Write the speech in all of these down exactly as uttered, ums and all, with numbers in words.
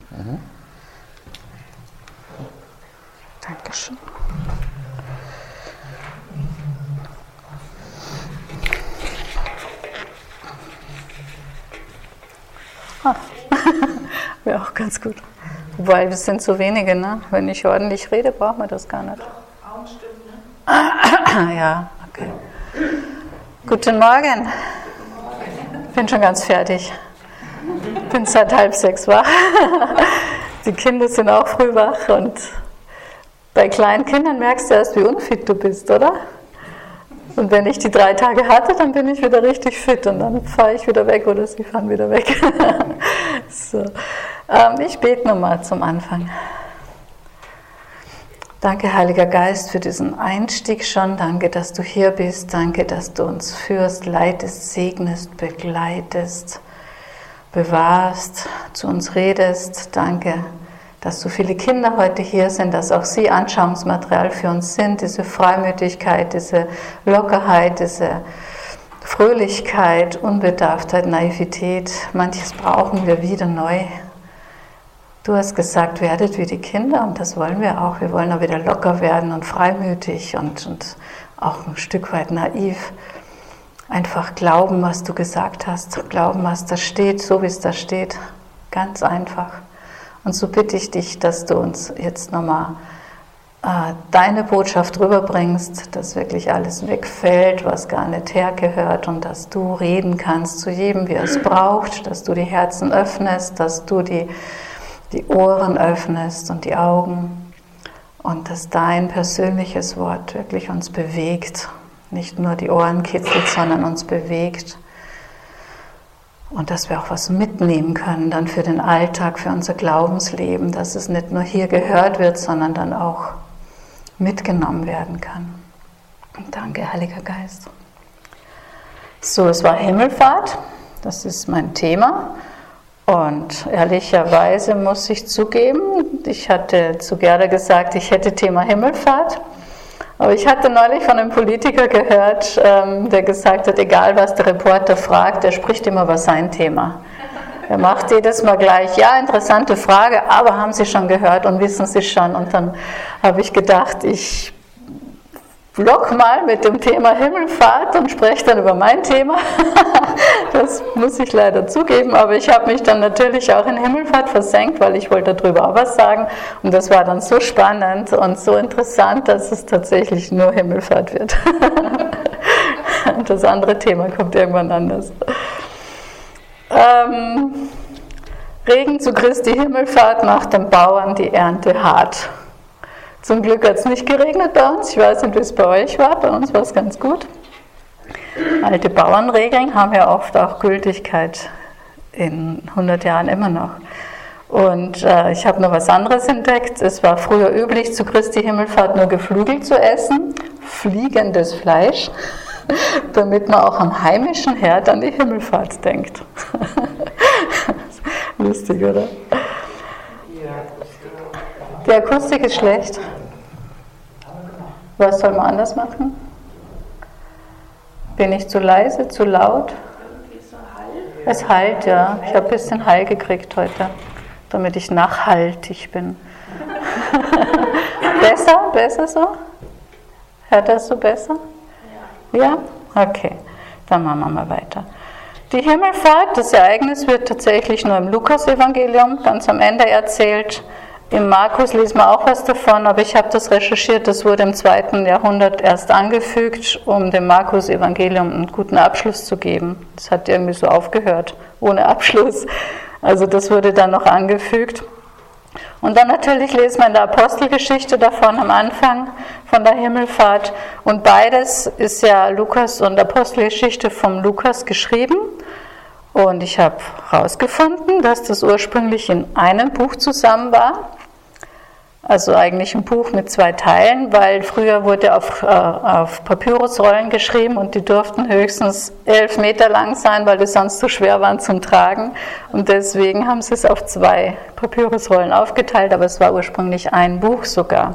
Mhm. Dankeschön. Ah. Wäre auch ganz gut. Wobei, wir sind zu wenige, ne? Wenn ich ordentlich rede, braucht man das gar nicht. Ja, okay. Guten Morgen. Ich bin schon ganz fertig. Bin seit halb sechs wach. Die Kinder sind auch früh wach und bei kleinen Kindern merkst du erst, wie unfit du bist, oder? Und wenn ich die drei Tage hatte, dann bin ich wieder richtig fit und dann fahre ich wieder weg oder sie fahren wieder weg. So. Ähm, ich bete nochmal zum Anfang. Danke, Heiliger Geist, für diesen Einstieg schon. Danke, dass du hier bist. Danke, dass du uns führst, leitest, segnest, begleitest, bewahrst, zu uns redest. Danke, dass so viele Kinder heute hier sind, dass auch sie Anschauungsmaterial für uns sind. Diese Freimütigkeit, diese Lockerheit, diese Fröhlichkeit, Unbedarftheit, Naivität. Manches brauchen wir wieder neu. Du hast gesagt, werdet wie die Kinder und das wollen wir auch. Wir wollen auch wieder locker werden und freimütig und, und auch ein Stück weit naiv. Einfach glauben, was du gesagt hast. Glauben, was da steht, so wie es da steht. Ganz einfach. Und so bitte ich dich, dass du uns jetzt nochmal äh, deine Botschaft rüberbringst, dass wirklich alles wegfällt, was gar nicht hergehört und dass du reden kannst zu jedem, wie er es braucht, dass du die Herzen öffnest, dass du die die Ohren öffnest und die Augen und dass dein persönliches Wort wirklich uns bewegt, nicht nur die Ohren kitzelt, sondern uns bewegt und dass wir auch was mitnehmen können dann für den Alltag, für unser Glaubensleben, dass es nicht nur hier gehört wird, sondern dann auch mitgenommen werden kann. Und danke, Heiliger Geist. So, es war Himmelfahrt, das ist mein Thema. Und ehrlicherweise muss ich zugeben, ich hatte zu Gerda gesagt, ich hätte Thema Himmelfahrt, aber ich hatte neulich von einem Politiker gehört, ähm, der gesagt hat, egal was der Reporter fragt, er spricht immer über sein Thema. Er macht jedes Mal gleich, ja, interessante Frage, aber haben Sie schon gehört und wissen Sie schon? Und dann habe ich gedacht, ich block mal mit dem Thema Himmelfahrt und spreche dann über mein Thema. Das muss ich leider zugeben, aber ich habe mich dann natürlich auch in Himmelfahrt versenkt, weil ich wollte darüber auch was sagen und das war dann so spannend und so interessant, dass es tatsächlich nur Himmelfahrt wird. Das andere Thema kommt irgendwann anders. Ähm, Regen zu Christi Himmelfahrt macht den Bauern die Ernte hart. Zum Glück hat es nicht geregnet bei uns. Ich weiß nicht, wie es bei euch war. Bei uns war es ganz gut. Alte Bauernregeln haben ja oft auch Gültigkeit in hundert Jahren immer noch. Und äh, ich habe noch was anderes entdeckt. Es war früher üblich, zu Christi Himmelfahrt nur Geflügel zu essen, fliegendes Fleisch, damit man auch am heimischen Herd an die Himmelfahrt denkt. Lustig, oder? Die Akustik ist schlecht. Was soll man anders machen? Bin ich zu leise, zu laut? Es hallt, ja. Ich habe ein bisschen Hall gekriegt heute, damit ich nachhaltig bin. Besser? Besser so? Hört das so besser? Ja? Okay, dann machen wir mal weiter. Die Himmelfahrt, das Ereignis wird tatsächlich nur im Lukas-Evangelium ganz am Ende erzählt. Im Markus lesen wir auch was davon, aber ich habe das recherchiert, das wurde im zweiten Jahrhundert erst angefügt, um dem Markus-Evangelium einen guten Abschluss zu geben. Das hat irgendwie so aufgehört, ohne Abschluss. Also das wurde dann noch angefügt. Und dann natürlich lesen wir in der Apostelgeschichte davon am Anfang, von der Himmelfahrt. Und beides ist ja Lukas und Apostelgeschichte vom Lukas geschrieben. Und ich habe herausgefunden, dass das ursprünglich in einem Buch zusammen war. Also eigentlich ein Buch mit zwei Teilen, weil früher wurde auf, äh, auf Papyrusrollen geschrieben und die durften höchstens elf Meter lang sein, weil die sonst zu schwer waren zum Tragen. Und deswegen haben sie es auf zwei Papyrusrollen aufgeteilt, aber es war ursprünglich ein Buch sogar.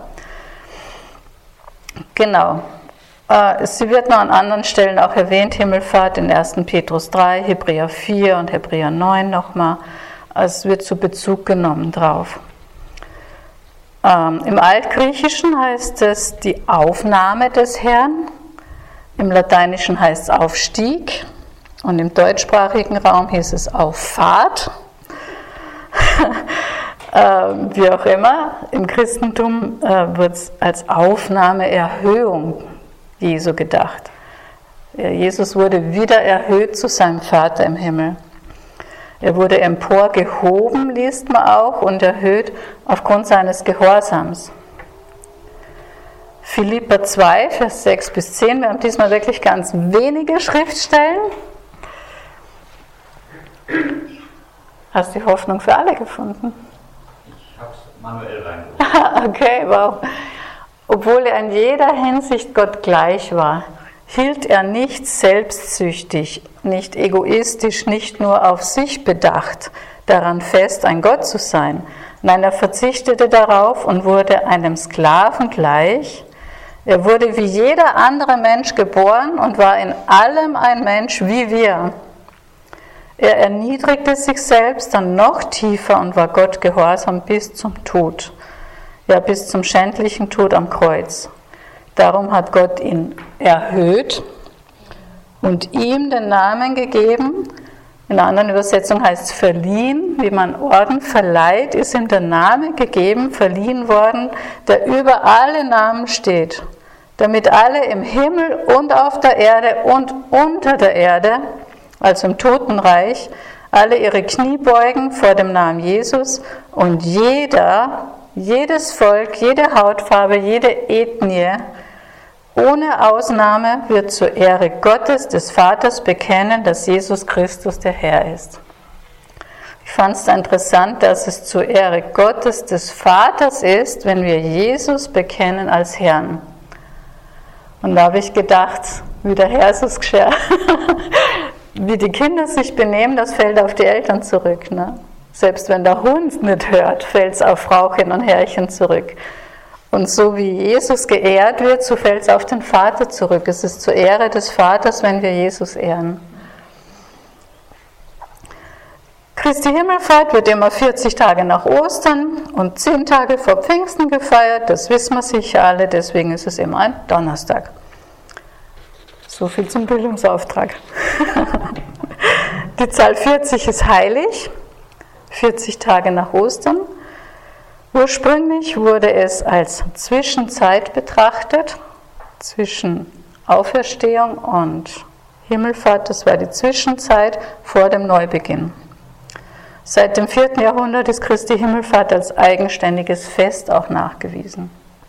Genau. Äh, sie wird noch an anderen Stellen auch erwähnt, Himmelfahrt in ersten Petrus drei, Hebräer vier und Hebräer neun nochmal. Es wird zu Bezug genommen drauf. Ähm, Im Altgriechischen heißt es die Aufnahme des Herrn, im Lateinischen heißt es Aufstieg und im deutschsprachigen Raum hieß es Auffahrt. ähm, wie auch immer, im Christentum äh, wird es als Aufnahme, Erhöhung Jesu gedacht. Jesus wurde wieder erhöht zu seinem Vater im Himmel. Er wurde emporgehoben, liest man auch, und erhöht aufgrund seines Gehorsams. Philipper zwei, Vers sechs bis zehn, wir haben diesmal wirklich ganz wenige Schriftstellen. Hast du die Hoffnung für alle gefunden? Ich habe es manuell reingebracht. Okay, wow. Obwohl er in jeder Hinsicht Gott gleich war, hielt er nicht selbstsüchtig, nicht egoistisch, nicht nur auf sich bedacht, daran fest, ein Gott zu sein. Nein, er verzichtete darauf und wurde einem Sklaven gleich. Er wurde wie jeder andere Mensch geboren und war in allem ein Mensch wie wir. Er erniedrigte sich selbst dann noch tiefer und war Gott gehorsam bis zum Tod. Ja, bis zum schändlichen Tod am Kreuz. Darum hat Gott ihn erhöht und ihm den Namen gegeben. In einer anderen Übersetzung heißt es verliehen, wie man Orden verleiht, ist ihm der Name gegeben, verliehen worden, der über alle Namen steht, damit alle im Himmel und auf der Erde und unter der Erde, also im Totenreich, alle ihre Knie beugen vor dem Namen Jesus und jeder, jedes Volk, jede Hautfarbe, jede Ethnie, ohne Ausnahme wird zur Ehre Gottes, des Vaters, bekennen, dass Jesus Christus der Herr ist. Ich fand es interessant, dass es zur Ehre Gottes, des Vaters ist, wenn wir Jesus bekennen als Herrn. Und da habe ich gedacht, wie der Herr ist es geschehen. Wie die Kinder sich benehmen, das fällt auf die Eltern zurück. Ne? Selbst wenn der Hund nicht hört, fällt es auf Frauchen und Herrchen zurück. Und so wie Jesus geehrt wird, so fällt es auf den Vater zurück. Es ist zur Ehre des Vaters, wenn wir Jesus ehren. Christi Himmelfahrt wird immer vierzig Tage nach Ostern und zehn Tage vor Pfingsten gefeiert. Das wissen wir sicher alle, deswegen ist es immer ein Donnerstag. So viel zum Bildungsauftrag. Die Zahl vierzig ist heilig, vierzig Tage nach Ostern. Ursprünglich wurde es als Zwischenzeit betrachtet, zwischen Auferstehung und Himmelfahrt, das war die Zwischenzeit vor dem Neubeginn. Seit dem vierten Jahrhundert ist Christi Himmelfahrt als eigenständiges Fest auch nachgewiesen.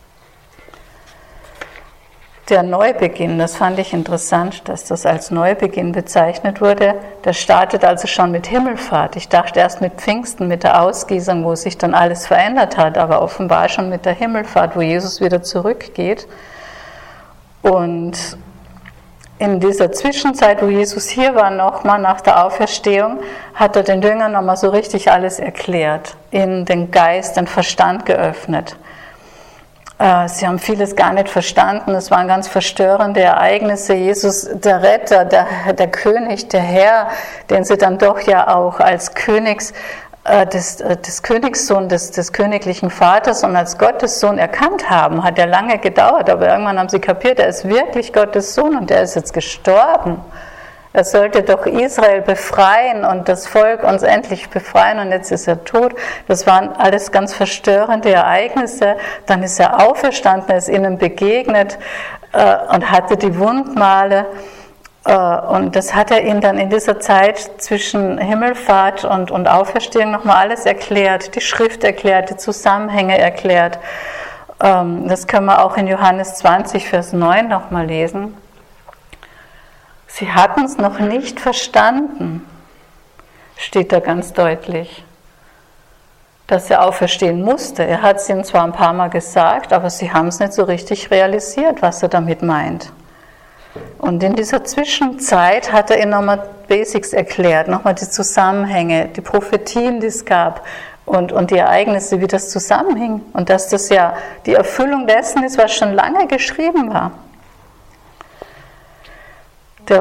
Der Neubeginn, das fand ich interessant, dass das als Neubeginn bezeichnet wurde. Das startet also schon mit Himmelfahrt. Ich dachte erst mit Pfingsten, mit der Ausgießung, wo sich dann alles verändert hat, aber offenbar schon mit der Himmelfahrt, wo Jesus wieder zurückgeht. Und in dieser Zwischenzeit, wo Jesus hier war, nochmal nach der Auferstehung, hat er den Jüngern nochmal so richtig alles erklärt, ihnen den Geist, den Verstand geöffnet. Sie haben vieles gar nicht verstanden, es waren ganz verstörende Ereignisse. Jesus, der Retter, der, der König, der Herr, den sie dann doch ja auch als Königs, äh, des, des Königssohn, des, des königlichen Vaters und als Gottes Sohn erkannt haben, hat ja lange gedauert, aber irgendwann haben sie kapiert, er ist wirklich Gottes Sohn und er ist jetzt gestorben. Er sollte doch Israel befreien und das Volk uns endlich befreien und jetzt ist er tot. Das waren alles ganz verstörende Ereignisse. Dann ist er auferstanden, er ist ihnen begegnet äh, und hatte die Wundmale. Äh, und das hat er ihnen dann in dieser Zeit zwischen Himmelfahrt und, und Auferstehung nochmal alles erklärt, die Schrift erklärt, die Zusammenhänge erklärt. Ähm, das können wir auch in Johannes zwanzig, Vers neun nochmal lesen. Sie hatten es noch nicht verstanden, steht da ganz deutlich, dass er auferstehen musste. Er hat es ihnen zwar ein paar Mal gesagt, aber sie haben es nicht so richtig realisiert, was er damit meint. Und in dieser Zwischenzeit hat er ihnen nochmal Basics erklärt, nochmal die Zusammenhänge, die Prophetien, die es gab und, und die Ereignisse, wie das zusammenhing. Und dass das ja die Erfüllung dessen ist, was schon lange geschrieben war. Der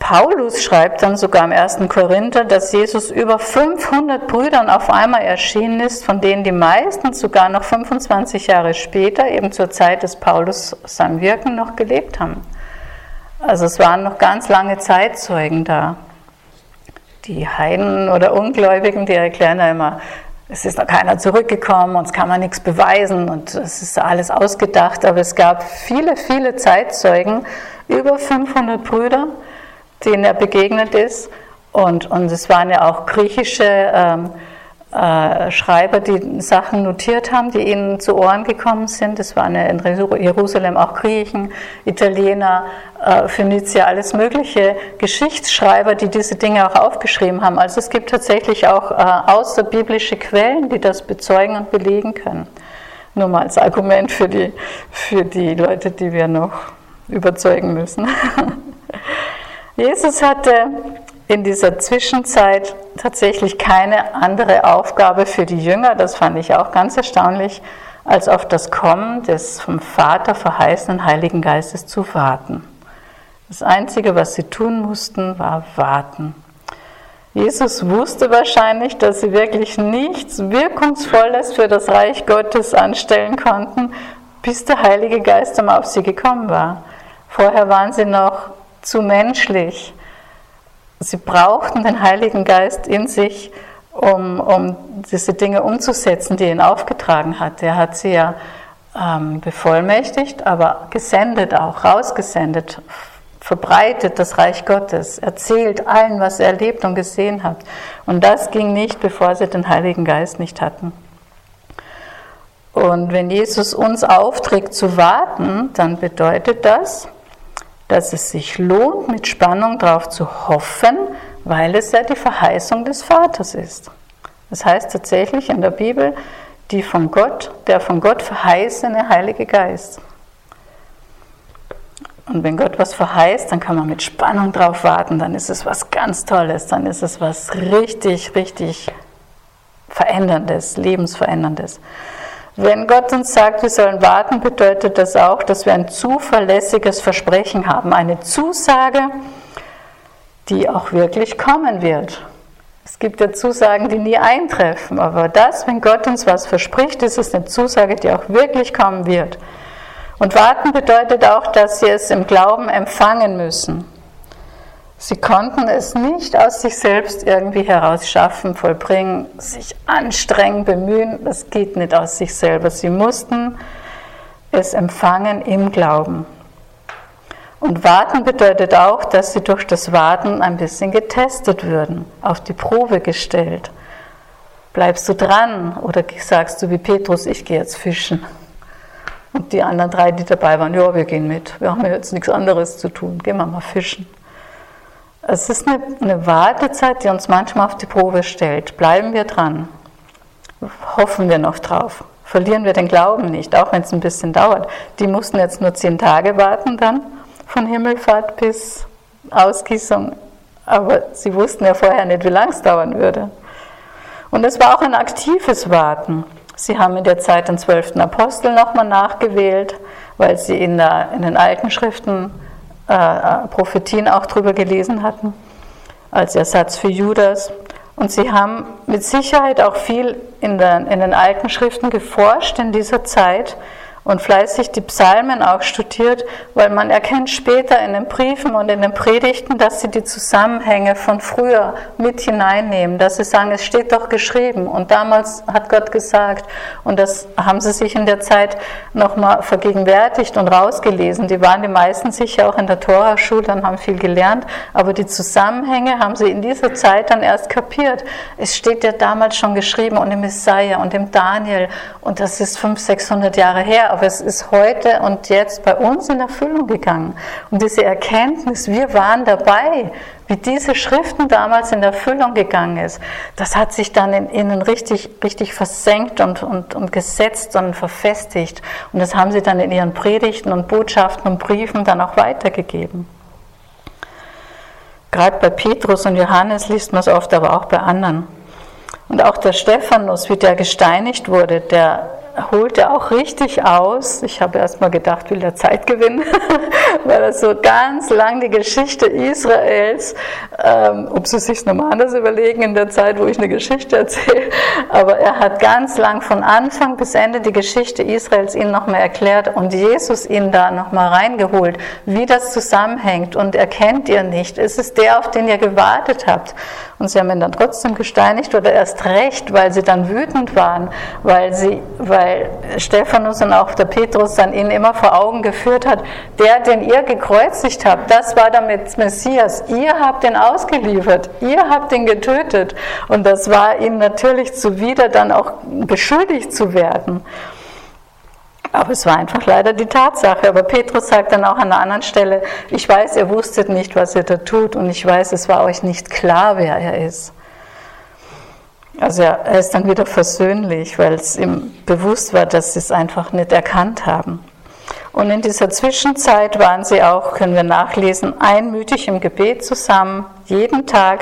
Paulus schreibt dann sogar im ersten Korinther, dass Jesus über fünfhundert Brüdern auf einmal erschienen ist, von denen die meisten sogar noch fünfundzwanzig Jahre später, eben zur Zeit des Paulus seinem Wirken, noch gelebt haben. Also es waren noch ganz lange Zeitzeugen da. Die Heiden oder Ungläubigen, die erklären ja immer, es ist noch keiner zurückgekommen, uns kann man nichts beweisen und es ist alles ausgedacht, aber es gab viele, viele Zeitzeugen, über fünfhundert Brüder, denen er begegnet ist, und, und es waren ja auch griechische ähm, äh, Schreiber, die Sachen notiert haben, die ihnen zu Ohren gekommen sind. Es waren ja in Jerusalem auch Griechen, Italiener, äh, Phönizier, alles mögliche Geschichtsschreiber, die diese Dinge auch aufgeschrieben haben. Also es gibt tatsächlich auch äh, außerbiblische Quellen, die das bezeugen und belegen können. Nur mal als Argument für die, für die Leute, die wir noch überzeugen müssen. Jesus hatte in dieser Zwischenzeit tatsächlich keine andere Aufgabe für die Jünger, das fand ich auch ganz erstaunlich, als auf das Kommen des vom Vater verheißenen Heiligen Geistes zu warten. Das Einzige, was sie tun mussten, war warten. Jesus wusste wahrscheinlich, dass sie wirklich nichts Wirkungsvolles für das Reich Gottes anstellen konnten, bis der Heilige Geist einmal auf sie gekommen war. Vorher waren sie noch zu menschlich. Sie brauchten den Heiligen Geist in sich, um, um diese Dinge umzusetzen, die er ihnen aufgetragen hat. Er hat sie ja ähm, bevollmächtigt, aber gesendet auch, rausgesendet, verbreitet das Reich Gottes, erzählt allen, was er erlebt und gesehen hat. Und das ging nicht, bevor sie den Heiligen Geist nicht hatten. Und wenn Jesus uns aufträgt zu warten, dann bedeutet das, dass es sich lohnt, mit Spannung darauf zu hoffen, weil es ja die Verheißung des Vaters ist. Das heißt tatsächlich in der Bibel, die von Gott, der von Gott verheißene Heilige Geist. Und wenn Gott was verheißt, dann kann man mit Spannung drauf warten, dann ist es was ganz Tolles, dann ist es was richtig, richtig Veränderndes, Lebensveränderndes. Wenn Gott uns sagt, wir sollen warten, bedeutet das auch, dass wir ein zuverlässiges Versprechen haben, eine Zusage, die auch wirklich kommen wird. Es gibt ja Zusagen, die nie eintreffen, aber das, wenn Gott uns was verspricht, ist es eine Zusage, die auch wirklich kommen wird. Und warten bedeutet auch, dass sie es im Glauben empfangen müssen. Sie konnten es nicht aus sich selbst irgendwie heraus schaffen, vollbringen, sich anstrengen, bemühen. Das geht nicht aus sich selber. Sie mussten es empfangen im Glauben. Und warten bedeutet auch, dass sie durch das Warten ein bisschen getestet würden, auf die Probe gestellt. Bleibst du dran oder sagst du wie Petrus, ich gehe jetzt fischen? Und die anderen drei, die dabei waren, ja, wir gehen mit. Wir haben ja jetzt nichts anderes zu tun. Gehen wir mal fischen. Es ist eine, eine Wartezeit, die uns manchmal auf die Probe stellt. Bleiben wir dran? Hoffen wir noch drauf? Verlieren wir den Glauben nicht, auch wenn es ein bisschen dauert? Die mussten jetzt nur zehn Tage warten dann, von Himmelfahrt bis Ausgießung. Aber sie wussten ja vorher nicht, wie lange es dauern würde. Und es war auch ein aktives Warten. Sie haben in der Zeit den zwölften Apostel nochmal nachgewählt, weil sie in, der, in den alten Schriften Äh, Prophetien auch drüber gelesen hatten, als Ersatz für Judas. Und sie haben mit Sicherheit auch viel in, der, in den alten Schriften geforscht in dieser Zeit und fleißig die Psalmen auch studiert, weil man erkennt später in den Briefen und in den Predigten, dass sie die Zusammenhänge von früher mit hineinnehmen, dass sie sagen, es steht doch geschrieben und damals hat Gott gesagt, und das haben sie sich in der Zeit nochmal vergegenwärtigt und rausgelesen. Die waren die meisten sicher auch in der Tora-Schule und haben viel gelernt, aber die Zusammenhänge haben sie in dieser Zeit dann erst kapiert. Es steht ja damals schon geschrieben und im Jesaja und im Daniel und das ist fünfhundert, sechshundert Jahre her, aber es ist heute und jetzt bei uns in Erfüllung gegangen. Und diese Erkenntnis, wir waren dabei, wie diese Schriften damals in Erfüllung gegangen ist, das hat sich dann in ihnen richtig, richtig versenkt und, und, und gesetzt und verfestigt. Und das haben sie dann in ihren Predigten und Botschaften und Briefen dann auch weitergegeben. Gerade bei Petrus und Johannes liest man es oft, aber auch bei anderen. Und auch der Stephanus, wie der gesteinigt wurde, der holt er auch richtig aus. Ich habe erst mal gedacht, will er Zeit gewinnen, weil er so ganz lang die Geschichte Israels, ähm, ob sie sich nochmal anders überlegen in der Zeit, wo ich eine Geschichte erzähle, aber er hat ganz lang von Anfang bis Ende die Geschichte Israels ihnen nochmal erklärt und Jesus ihn da nochmal reingeholt, wie das zusammenhängt und erkennt ihr nicht, ist es der, auf den ihr gewartet habt? Und sie haben ihn dann trotzdem gesteinigt oder erst recht, weil sie dann wütend waren, weil sie, weil Stephanus und auch der Petrus dann ihnen immer vor Augen geführt hat, der, den ihr gekreuzigt habt, das war der Messias. Ihr habt ihn ausgeliefert, ihr habt ihn getötet. Und das war ihnen natürlich zuwider, dann auch beschuldigt zu werden. Aber es war einfach leider die Tatsache. Aber Petrus sagt dann auch an einer anderen Stelle, ich weiß, ihr wusstet nicht, was ihr da tut und ich weiß, es war euch nicht klar, wer er ist. Also er ist dann wieder versöhnlich, weil es ihm bewusst war, dass sie es einfach nicht erkannt haben. Und in dieser Zwischenzeit waren sie auch, können wir nachlesen, einmütig im Gebet zusammen, jeden Tag.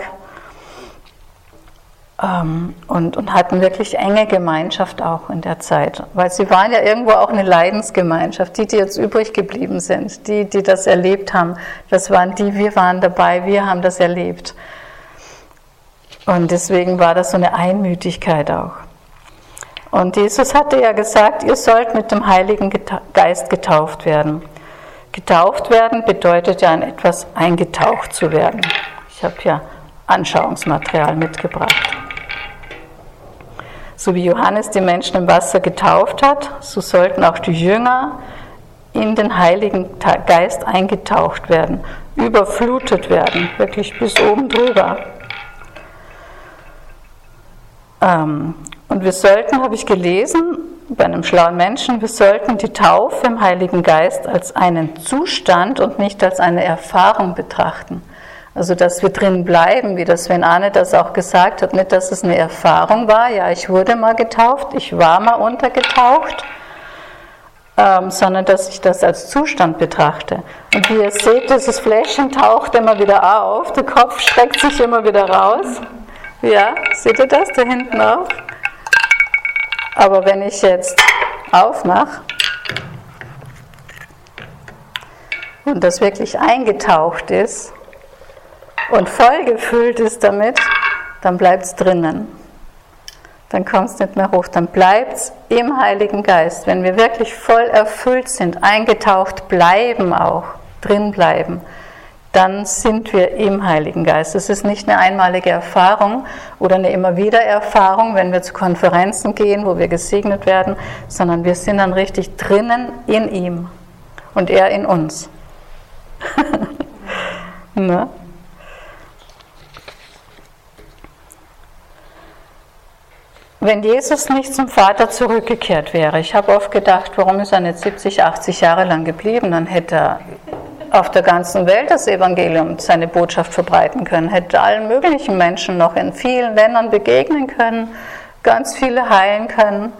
Und, und hatten wirklich enge Gemeinschaft auch in der Zeit, weil sie waren ja irgendwo auch eine Leidensgemeinschaft, die, die jetzt übrig geblieben sind, die, die das erlebt haben, das waren die, wir waren dabei, wir haben das erlebt. Und deswegen war das so eine Einmütigkeit auch. Und Jesus hatte ja gesagt, ihr sollt mit dem Heiligen Geist getauft werden. Getauft werden bedeutet ja in etwas eingetaucht zu werden. Ich habe ja Anschauungsmaterial mitgebracht. So wie Johannes die Menschen im Wasser getauft hat, so sollten auch die Jünger in den Heiligen Geist eingetaucht werden, überflutet werden, wirklich bis oben drüber. Ähm, und wir sollten, habe ich gelesen, bei einem schlauen Menschen, wir sollten die Taufe im Heiligen Geist als einen Zustand und nicht als eine Erfahrung betrachten. Also, dass wir drin bleiben, wie das Sven Arne das auch gesagt hat, nicht, dass es eine Erfahrung war, ja, ich wurde mal getauft, ich war mal untergetaucht, ähm, sondern dass ich das als Zustand betrachte. Und wie ihr seht, dieses Fläschchen taucht immer wieder auf, der Kopf streckt sich immer wieder raus. Ja, seht ihr das da hinten auch? Aber wenn ich jetzt aufmache und das wirklich eingetaucht ist, und voll gefüllt ist damit, dann bleibt es drinnen. Dann kommt es nicht mehr hoch, dann bleibt es im Heiligen Geist. Wenn wir wirklich voll erfüllt sind, eingetaucht bleiben auch, drin bleiben, dann sind wir im Heiligen Geist. Es ist nicht eine einmalige Erfahrung oder eine immer wieder Erfahrung, wenn wir zu Konferenzen gehen, wo wir gesegnet werden, sondern wir sind dann richtig drinnen in ihm und er in uns. Ne? Wenn Jesus nicht zum Vater zurückgekehrt wäre, ich habe oft gedacht, warum ist er nicht siebzig, achtzig Jahre lang geblieben, dann hätte er auf der ganzen Welt das Evangelium, seine Botschaft verbreiten können, hätte allen möglichen Menschen noch in vielen Ländern begegnen können, ganz viele heilen können.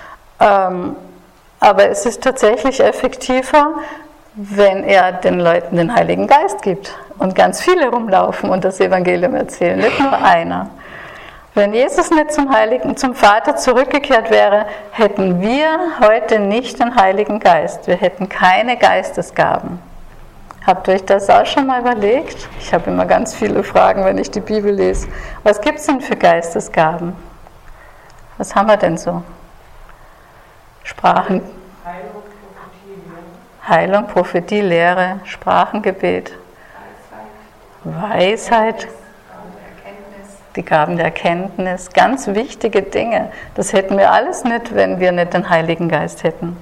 Aber es ist tatsächlich effektiver, wenn er den Leuten den Heiligen Geist gibt und ganz viele rumlaufen und das Evangelium erzählen, nicht nur einer. Wenn Jesus nicht zum Heiligen, zum Vater zurückgekehrt wäre, hätten wir heute nicht den Heiligen Geist. Wir hätten keine Geistesgaben. Habt ihr euch das auch schon mal überlegt? Ich habe immer ganz viele Fragen, wenn ich die Bibel lese. Was gibt es denn für Geistesgaben? Was haben wir denn so? Sprachen. Heilung, Prophetie, Lehre. Heilung, Prophetie, Lehre, Sprachengebet. Weisheit. Weisheit. Die Gaben der Erkenntnis, ganz wichtige Dinge. Das hätten wir alles nicht, wenn wir nicht den Heiligen Geist hätten.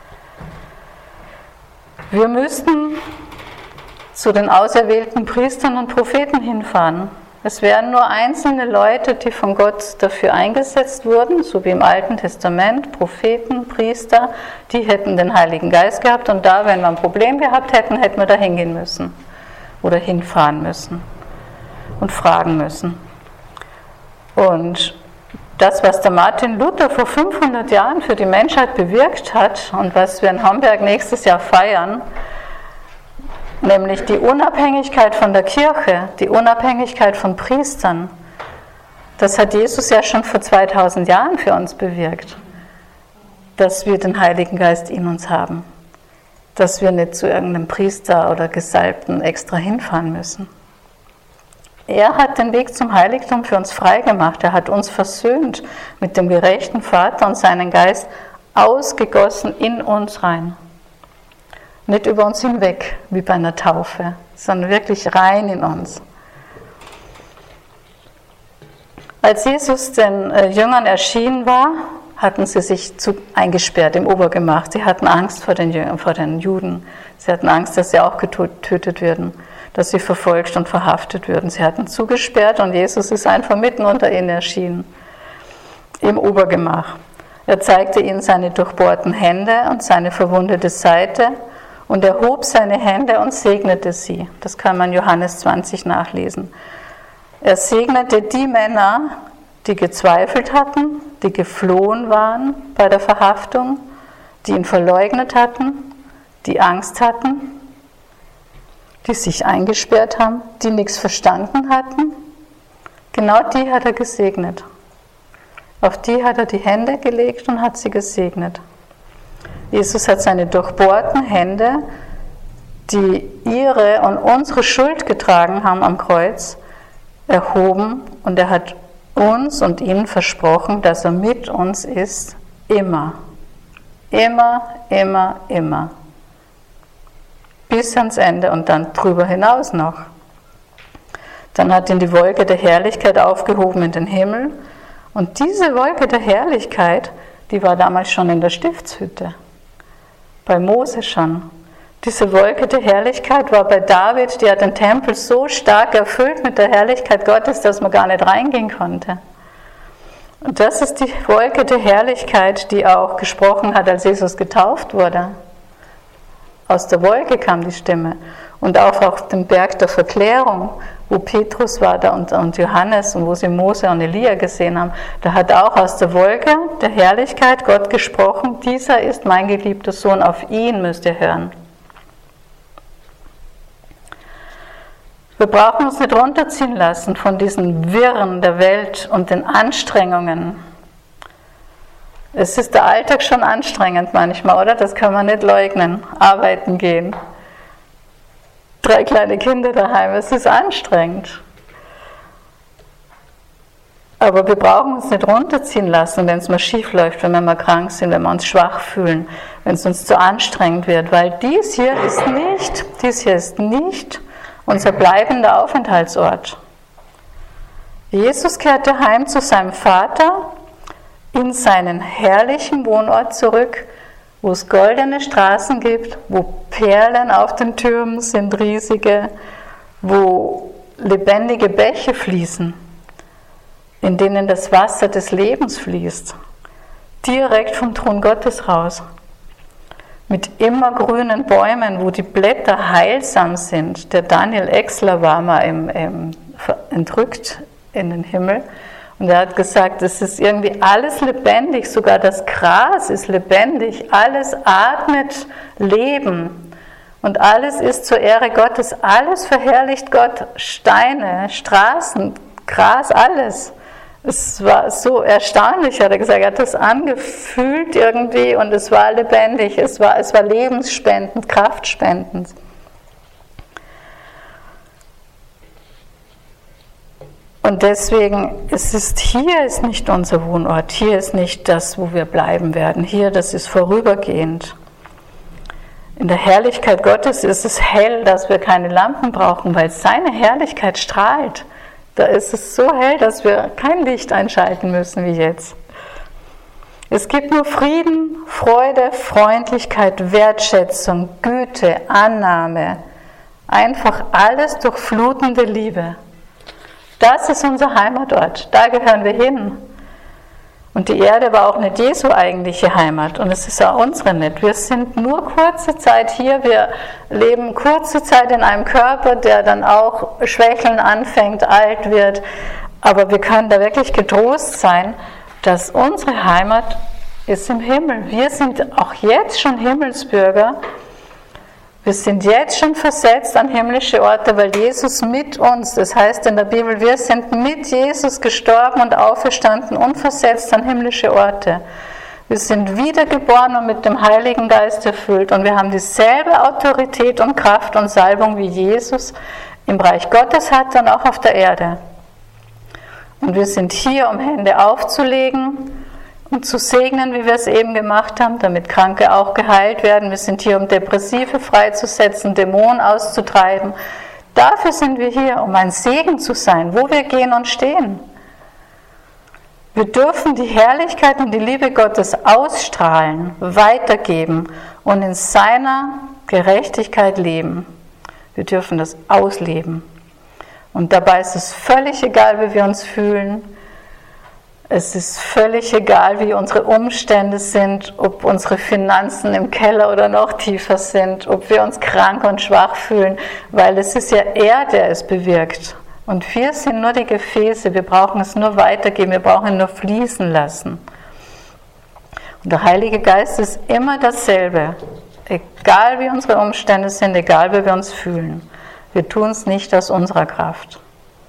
Wir müssten zu den auserwählten Priestern und Propheten hinfahren. Es wären nur einzelne Leute, die von Gott dafür eingesetzt wurden, so wie im Alten Testament, Propheten, Priester, die hätten den Heiligen Geist gehabt und da, wenn wir ein Problem gehabt hätten, hätten wir da hingehen müssen oder hinfahren müssen und fragen müssen. Und das, was der Martin Luther vor fünfhundert Jahren für die Menschheit bewirkt hat und was wir in Hamburg nächstes Jahr feiern, nämlich die Unabhängigkeit von der Kirche, die Unabhängigkeit von Priestern, das hat Jesus ja schon vor zweitausend Jahren für uns bewirkt. dass wir den Heiligen Geist in uns haben. Dass wir nicht zu irgendeinem Priester oder Gesalbten extra hinfahren müssen. Er hat den Weg zum Heiligtum für uns freigemacht. Er hat uns versöhnt mit dem gerechten Vater und seinen Geist ausgegossen in uns rein. Nicht über uns hinweg, wie bei einer Taufe, sondern wirklich rein in uns. Als Jesus den Jüngern erschienen war, hatten sie sich zu, eingesperrt im Obergemach. Sie hatten Angst vor den, Jüngern, vor den Juden. Sie hatten Angst, dass sie auch getötet würden, dass sie verfolgt und verhaftet würden. Sie hatten zugesperrt und Jesus ist einfach mitten unter ihnen erschienen, im Obergemach. Er zeigte ihnen seine durchbohrten Hände und seine verwundete Seite und er hob seine Hände und segnete sie. Das kann man in Johannes zwanzig nachlesen. Er segnete die Männer, die gezweifelt hatten, die geflohen waren bei der Verhaftung, die ihn verleugnet hatten, die Angst hatten, die sich eingesperrt haben, die nichts verstanden hatten. Genau die hat er gesegnet. Auf die hat er die Hände gelegt und hat sie gesegnet. Jesus hat seine durchbohrten Hände, die ihre und unsere Schuld getragen haben am Kreuz, erhoben und er hat uns und ihnen versprochen, dass er mit uns ist, immer. Immer, immer, immer. Bis ans Ende und dann drüber hinaus noch. Dann hat ihn die Wolke der Herrlichkeit aufgehoben in den Himmel. Und diese Wolke der Herrlichkeit, die war damals schon in der Stiftshütte. Bei Mose schon. Diese Wolke der Herrlichkeit war bei David, die hat den Tempel so stark erfüllt mit der Herrlichkeit Gottes, dass man gar nicht reingehen konnte. Und das ist die Wolke der Herrlichkeit, die auch gesprochen hat, als Jesus getauft wurde. Aus der Wolke kam die Stimme. Und auch auf dem Berg der Verklärung, wo Petrus war da und, und Johannes und wo sie Mose und Elia gesehen haben, da hat auch aus der Wolke der Herrlichkeit Gott gesprochen, dieser ist mein geliebter Sohn, auf ihn müsst ihr hören. Wir brauchen uns nicht runterziehen lassen von diesen Wirren der Welt und den Anstrengungen. Es ist der Alltag schon anstrengend manchmal, oder? Das kann man nicht leugnen. Arbeiten gehen. Drei kleine Kinder daheim, es ist anstrengend. Aber wir brauchen uns nicht runterziehen lassen, wenn es mal schief läuft, wenn wir mal krank sind, wenn wir uns schwach fühlen, wenn es uns zu anstrengend wird, weil dies hier ist nicht, dies hier ist nicht unser bleibender Aufenthaltsort. Jesus kehrte heim zu seinem Vater in seinen herrlichen Wohnort zurück, wo es goldene Straßen gibt, wo Perlen auf den Türmen sind, riesige, wo lebendige Bäche fließen, in denen das Wasser des Lebens fließt, direkt vom Thron Gottes raus. Mit immergrünen Bäumen, wo die Blätter heilsam sind. Der Daniel Exler war mal im, im, entrückt in den Himmel und er hat gesagt, es ist irgendwie alles lebendig, sogar das Gras ist lebendig, alles atmet Leben und alles ist zur Ehre Gottes, alles verherrlicht Gott, Steine, Straßen, Gras, alles. Es war so erstaunlich, hat er gesagt, er hat das angefühlt irgendwie und es war lebendig, es war, es war lebensspendend, kraftspendend. Und deswegen, es ist, hier ist nicht unser Wohnort, hier ist nicht das, wo wir bleiben werden, hier, das ist vorübergehend. In der Herrlichkeit Gottes ist es hell, dass wir keine Lampen brauchen, weil seine Herrlichkeit strahlt. Da ist es so hell, dass wir kein Licht einschalten müssen wie jetzt. Es gibt nur Frieden, Freude, Freundlichkeit, Wertschätzung, Güte, Annahme. Einfach alles durchflutende Liebe. Das ist unser Heimatort, da gehören wir hin. Und die Erde war auch nicht Jesu eigentliche Heimat und es ist auch unsere nicht. Wir sind nur kurze Zeit hier, wir leben kurze Zeit in einem Körper, der dann auch schwächeln anfängt, alt wird. Aber wir können da wirklich getrost sein, dass unsere Heimat ist im Himmel. Wir sind auch jetzt schon Himmelsbürger. Wir sind jetzt schon versetzt an himmlische Orte, weil Jesus mit uns, das heißt in der Bibel, wir sind mit Jesus gestorben und auferstanden und versetzt an himmlische Orte. Wir sind wiedergeboren und mit dem Heiligen Geist erfüllt und wir haben dieselbe Autorität und Kraft und Salbung wie Jesus im Reich Gottes hat und auch auf der Erde. Und wir sind hier, um Hände aufzulegen und zu segnen, wie wir es eben gemacht haben, damit Kranke auch geheilt werden. Wir sind hier, um Depressive freizusetzen, Dämonen auszutreiben. Dafür sind wir hier, um ein Segen zu sein, wo wir gehen und stehen. Wir dürfen die Herrlichkeit und die Liebe Gottes ausstrahlen, weitergeben und in seiner Gerechtigkeit leben. Wir dürfen das ausleben. Und dabei ist es völlig egal, wie wir uns fühlen. Es ist völlig egal, wie unsere Umstände sind, ob unsere Finanzen im Keller oder noch tiefer sind, ob wir uns krank und schwach fühlen, weil es ist ja er, der es bewirkt. Und wir sind nur die Gefäße, wir brauchen es nur weitergeben, wir brauchen ihn nur fließen lassen. Und der Heilige Geist ist immer dasselbe, egal wie unsere Umstände sind, egal wie wir uns fühlen. Wir tun es nicht aus unserer Kraft.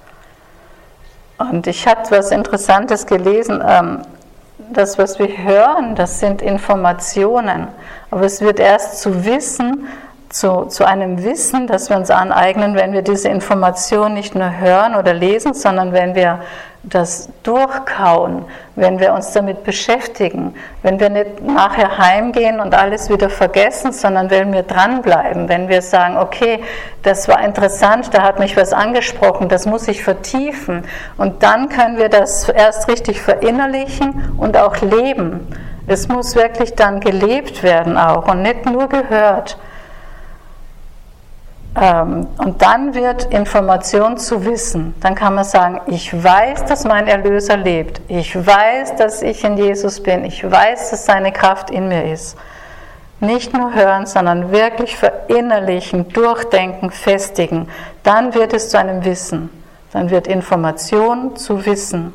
Und ich hatte was Interessantes gelesen, das, was wir hören, das sind Informationen, aber es wird erst zu Wissen, Zu, zu einem Wissen, das wir uns aneignen, wenn wir diese Information nicht nur hören oder lesen, sondern wenn wir das durchkauen, wenn wir uns damit beschäftigen, wenn wir nicht nachher heimgehen und alles wieder vergessen, sondern wenn wir dranbleiben, wenn wir sagen, okay, das war interessant, da hat mich was angesprochen, das muss ich vertiefen und dann können wir das erst richtig verinnerlichen und auch leben. Es muss wirklich dann gelebt werden auch und nicht nur gehört. Und dann wird Information zu Wissen. Dann kann man sagen, ich weiß, dass mein Erlöser lebt. Ich weiß, dass ich in Jesus bin. Ich weiß, dass seine Kraft in mir ist. Nicht nur hören, sondern wirklich verinnerlichen, durchdenken, festigen. Dann wird es zu einem Wissen. Dann wird Information zu Wissen.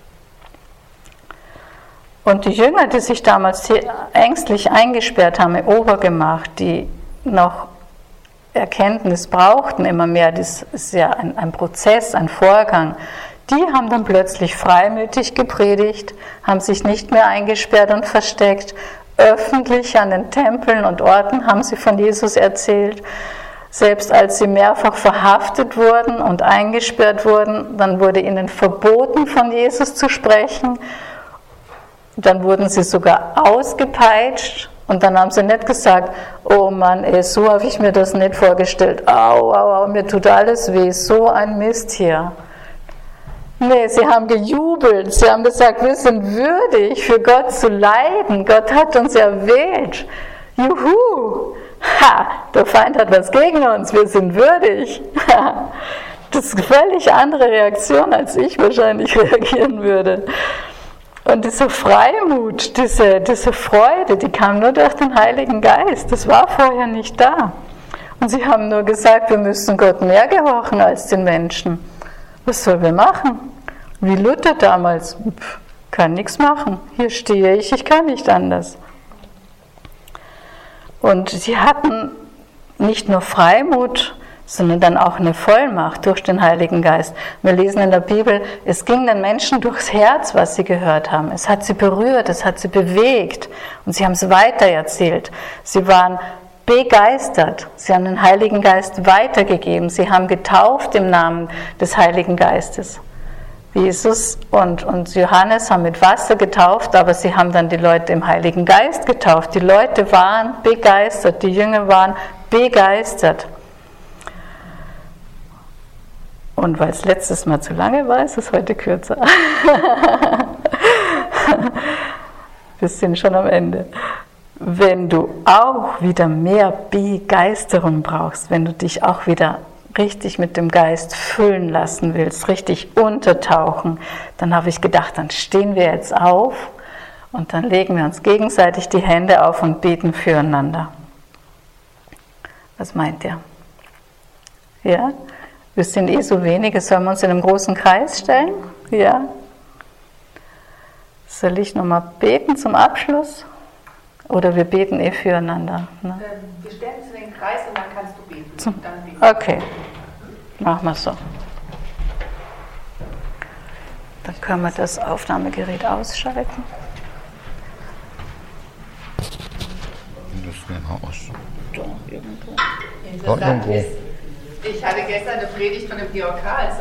Und die Jünger, die sich damals ängstlich eingesperrt haben im Obergemach, die noch Erkenntnis brauchten immer mehr, das ist ja ein, ein Prozess, ein Vorgang, die haben dann plötzlich freimütig gepredigt, haben sich nicht mehr eingesperrt und versteckt, öffentlich an den Tempeln und Orten haben sie von Jesus erzählt, selbst als sie mehrfach verhaftet wurden und eingesperrt wurden, dann wurde ihnen verboten, von Jesus zu sprechen, dann wurden sie sogar ausgepeitscht. Und dann haben sie nicht gesagt, oh Mann, ey, so habe ich mir das nicht vorgestellt. Au, au, au, mir tut alles weh, so ein Mist hier. Nee, sie haben gejubelt, sie haben gesagt, wir sind würdig, für Gott zu leiden. Gott hat uns erwählt. Juhu! Ha, der Feind hat was gegen uns, wir sind würdig. Das ist eine völlig andere Reaktion, als ich wahrscheinlich reagieren würde. Und diese Freimut, diese, diese Freude, die kam nur durch den Heiligen Geist. Das war vorher nicht da. Und sie haben nur gesagt, wir müssen Gott mehr gehorchen als den Menschen. Was sollen wir machen? Wie Luther damals. Pff, kann nichts machen. Hier stehe ich, ich kann nicht anders. Und sie hatten nicht nur Freimut, sondern dann auch eine Vollmacht durch den Heiligen Geist. Wir lesen in der Bibel, es ging den Menschen durchs Herz, was sie gehört haben. Es hat sie berührt, es hat sie bewegt und sie haben es weitererzählt. Sie waren begeistert, sie haben den Heiligen Geist weitergegeben, sie haben getauft im Namen des Heiligen Geistes. Jesus und, und Johannes haben mit Wasser getauft, aber sie haben dann die Leute im Heiligen Geist getauft. Die Leute waren begeistert, die Jünger waren begeistert. Und weil es letztes Mal zu lange war, ist es heute kürzer. Wir sind schon am Ende. Wenn du auch wieder mehr Begeisterung brauchst, wenn du dich auch wieder richtig mit dem Geist füllen lassen willst, richtig untertauchen, dann habe ich gedacht, dann stehen wir jetzt auf und dann legen wir uns gegenseitig die Hände auf und beten füreinander. Was meint ihr? Ja? Wir sind eh so wenige, sollen wir uns in einem großen Kreis stellen? Ja. Soll ich nochmal beten zum Abschluss? Oder wir beten eh füreinander? Ne? Wir stellen uns in den Kreis und dann kannst du beten. Zum, dann beten. Okay, machen wir so. Dann können wir das Aufnahmegerät ausschalten. Interessant ist, ich hatte gestern eine Predigt von dem Georg Karls.